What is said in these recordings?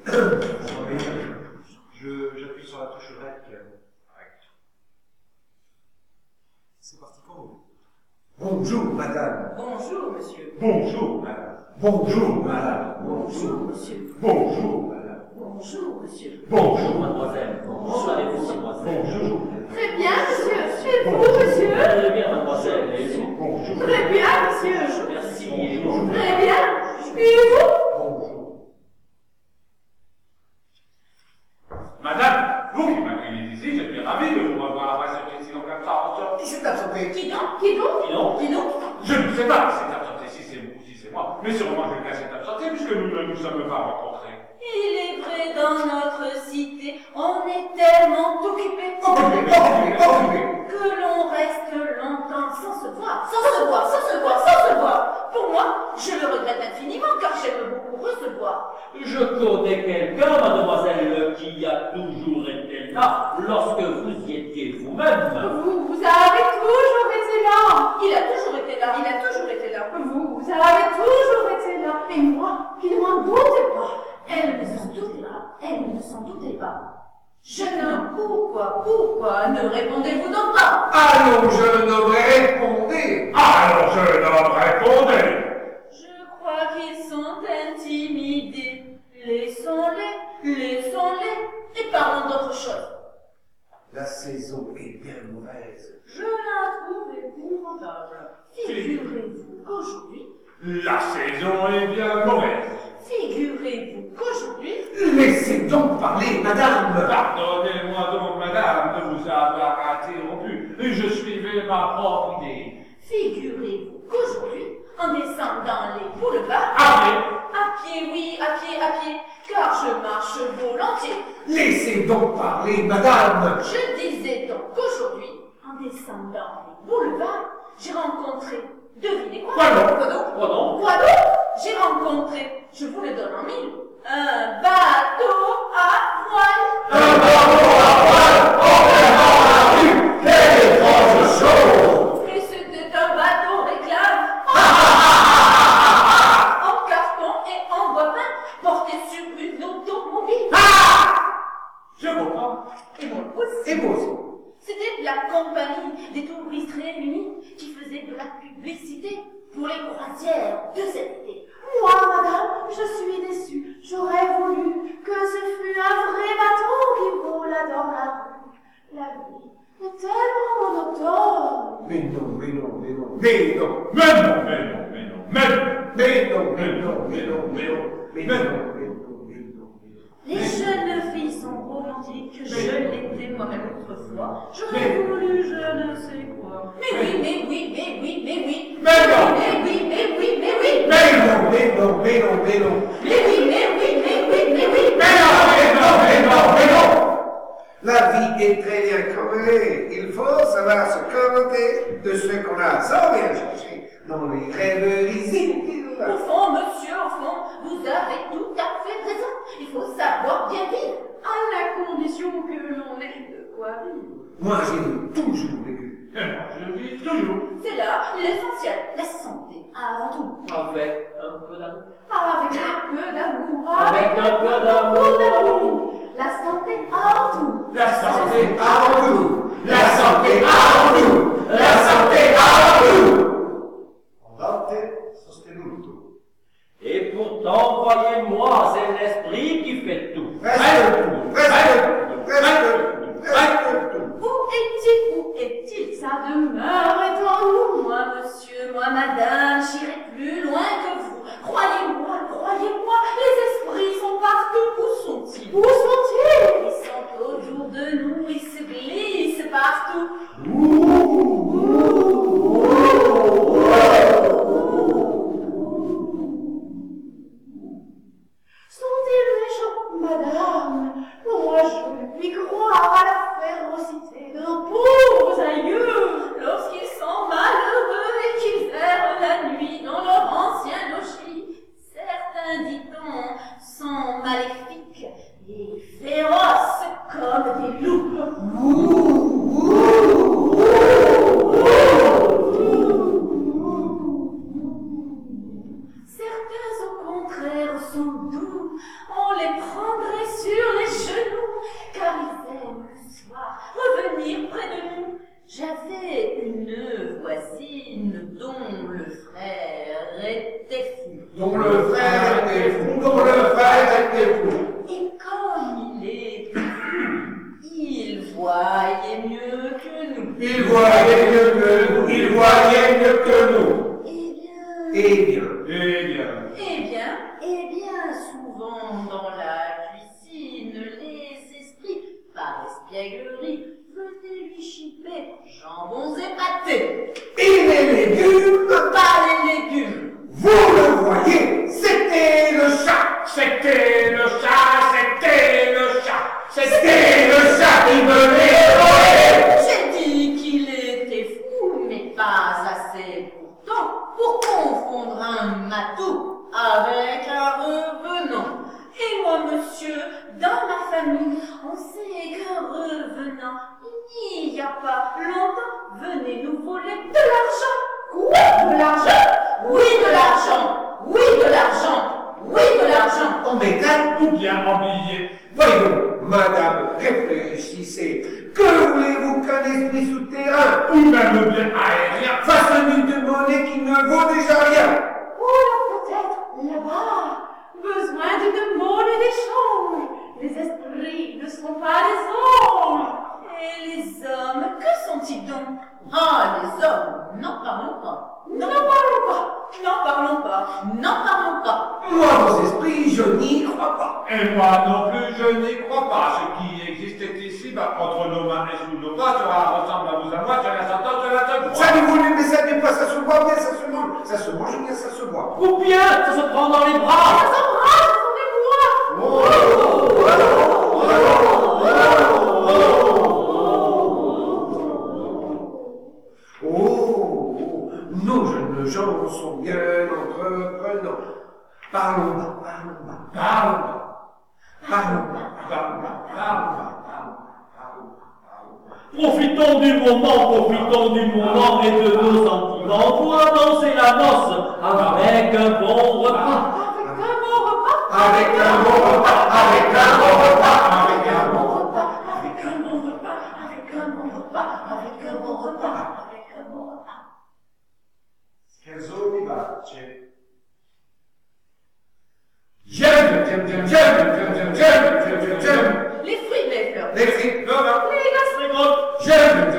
J'appuie sur la touche REC. C'est parti quand vous? Bonjour, madame. Bonjour, monsieur. Bonjour, madame. Bonjour, madame. Bonjour, monsieur. Bonjour, madame. Bonjour, monsieur. Bonjour, mademoiselle. Bonjour, allez-vous, mademoiselle. Bonjour. Très bien, monsieur. Et vous, monsieur? Très bien, mademoiselle. Et vous? Bonjour. Très bien, monsieur. Merci. Et vous? Très bien. Et vous? Bonjour. Madame, vous qui m'accueillez ici, je suis ravi de vous revoir après ce président comme ça en sorte. Qui s'est absenté? Qui donc? Qui donc? Qui donc? Qui donc? Je ne sais pas si c'est absenté, si c'est vous, si c'est moi, mais sûrement quelqu'un s'est absenté puisque nous ne nous sommes pas rencontrés. Il est vrai, dans notre cité, on est tellement occupé que l'on reste longtemps sans se voir, sans se voir. Pour moi, je le regrette infiniment car j'aime beaucoup recevoir. Je connais quelqu'un, mademoiselle, qui a toujours été là lorsque vous y étiez vous-même. Vous avez toujours été là. Il a toujours été là. Vous avez toujours été là. Et moi, qui ne m'en doutais pas. Elle ne s'en doutait pas. Jeune homme, pourquoi ne répondez-vous donc pas? Allons, jeune homme, répondez. Alors je leur répondais. Je crois qu'ils sont intimidés. Laissons-les, et parlons d'autre chose. La saison est bien mauvaise. Je la trouve épouvantable. Figurez-vous qu'aujourd'hui, La saison est bien mauvaise. Laissez donc parler, madame. Pardonnez-moi donc, madame, de vous avoir interrompu. Je suivais ma propre idée. Figurez-vous qu'aujourd'hui, en descendant les boulevards, À pied, oui, à pied, car je marche volontiers. Laissez donc parler, madame. Je disais donc qu'aujourd'hui, en descendant les boulevards, j'ai rencontré, devinez quoi? Quoi donc? J'ai rencontré, je vous le donne en mille, un bateau à voile. Un bateau à voile, dans la rue, quelle étrange chose. Et c'était un bateau réclame en carton et en bois peint, porté sur une automobile. Je comprends. Et moi aussi. Et vous aussi. C'était la compagnie des touristes réunis qui faisait de la publicité pour les croisières de cet été. Moi, madame, je suis déçue. J'aurais voulu que ce fût un vrai bateau qui roula dans la rue. La vie est tellement monotone. Mais non. Les jeunes filles sont romantiques, je l'étais moi-même autrefois. J'aurais voulu je ne sais quoi. Mais oui. La vie est très bien commune. Il faut savoir se contenter de ce qu'on a sans rien chercher dans les rêveries inutiles. Au fond, monsieur, vous avez tout à fait raison. Il faut savoir bien vivre, à la condition que l'on ait de quoi vivre. Moi, j'ai toujours vécu. Et moi, je vis toujours. C'est là l'essentiel, la santé avant tout. Avec un peu d'amour. Avec un peu d'amour. Avec un peu d'amour. La santé avant tout. La santé Avant tout. La santé avant tout. La santé avant tout. Et pourtant, croyez-moi, c'est l'esprit qui fait tout. Où est-il? Sa demeure est en nous. Moi, monsieur, moi, madame, j'irai plus loin que vous. Croyez-moi, les esprits sont partout. Où sont-ils? Ils sont autour de nous, ils se glissent partout. Sont-ils méchants, madame? souvent dans la cuisine, les esprits, par espièglerie, venaient lui chipper jambons et pâtés. Et les légumes, Pas les légumes. vous le voyez, c'était le chat. C'était le chat, c'était le chat. C'était le chat qui venait voler. J'ai dit qu'il était fou, mais pas assez pourtant pour confondre un matou avec un revenant. Et moi, monsieur, dans ma famille, on sait qu'un revenant, il n'y a pas longtemps, venait nous voler de l'argent. Quoi? De l'argent? Oui, de l'argent. Oui, de l'argent. Oui, de l'argent. En métal, Tout bien habillé. voyons, madame, réfléchissez. Que voulez-vous qu'un esprit souterrain Ou même bien aérien. fasse un nid de monnaie qui ne vaut déjà rien? Oh là, peut-être, là-bas. Besoin d'une monnaie d'échange. Les esprits ne sont pas des anges. Et les hommes, que sont-ils donc? Ah, les hommes, n'en parlons pas. N'en parlons pas. N'en parlons pas. N'en parlons pas. Moi, vos esprits, je n'y crois pas. Et moi non plus, je n'y crois pas. Ce qui existait ici, entre nos mains et sous nos pas, ressemble à vous à moi, sur la sentence de la table. Ça n'est voulu, mais ça n'est pas, ça se boit, bien ça se mange. Ça se mange, bien ça se boit. Ou bien ça se prend dans les bras. Ça s'embrasse, ce sont des bois. Oh, nos jeunes gens sont bien entreprenants. Parlons bas, parlons bas, parlons bas, parlons bas, parlons bas, parlons bas, parlons bas. Profitons du moment et de nos sentiments pour annoncer la noce avec un bon repas. Avec un bon repas, avec un bon repas, avec un bon repas, Avec un bon repas, avec un bon repas, avec un bon repas, avec un bon repas. Scherzo vivace. J'aime. Les fruits, les fleurs. Les frites, Les glaces, Les grottes, j'aime.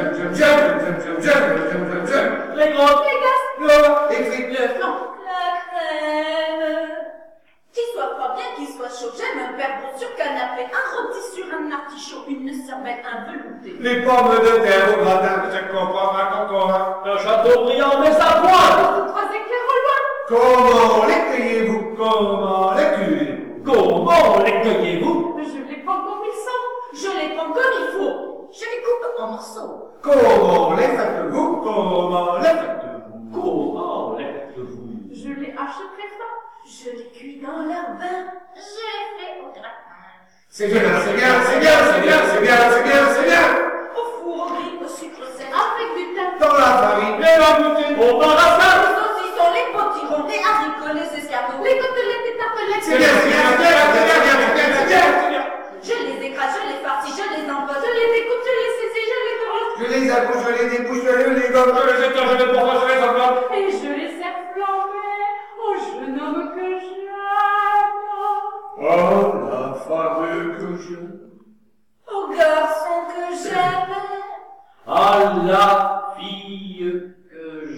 les grottes, Les frites, le flan, la crème. Qu'il soit froid, bien qu'il soit chaud, j'aime un perdreau sur canapé, un rôti sur un artichaut, une cervelle, un velouté. les pommes de terre au gratin. Je comprends pas encore. un château brillant mais sa pointe. Trois éclairs au loin. Comment les cueillez-vous? Comment les cueillez-vous? Comment les cueillez-vous? Je les prends comme ils sont. Je les prends comme il faut. Je les coupe en morceaux. Comment les faites-vous? Comment les faites-vous? Comment les faites-vous? Je les hache très fin. Je les cuis dans leur bain. Je les fais au gratin. C'est bien. Au four, au grill, au sucre sec. Avec du thym. Dans la farine. Et la bouteille. Au parasol. Les saucissons, les potirons, les haricots, les escargots. Les côtelettes et tartelettes. C'est bien. Je les écrase, je les farcis, je les empoche, je les découpe, je les saisis, je les tourne. Je les accouche, je les débouche, je les gomme. Je les éteins, je les pourvois, je les englobe. Et je les sers flambés au jeune homme que j'aime. Oh, la femme que j'aime. Au garçon que j'aime. À la fille que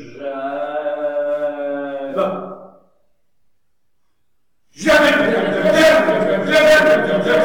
j'aime. J'aime.